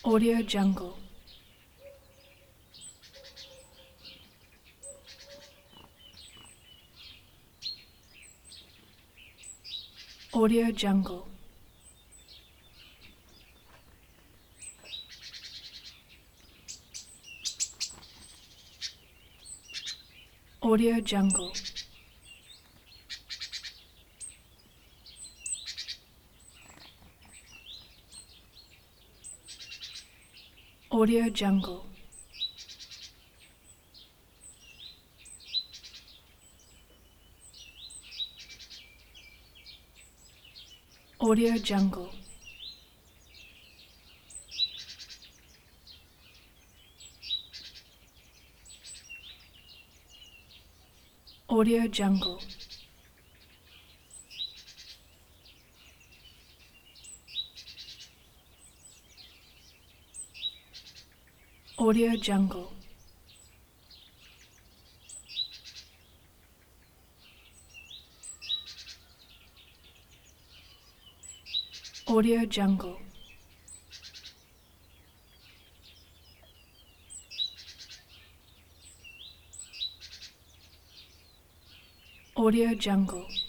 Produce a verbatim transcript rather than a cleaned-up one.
Audio Jungle. Audio Jungle. Audio Jungle. Audio Jungle. Audio Jungle. Audio Jungle. Audio Jungle. Audio Jungle. Audio Jungle.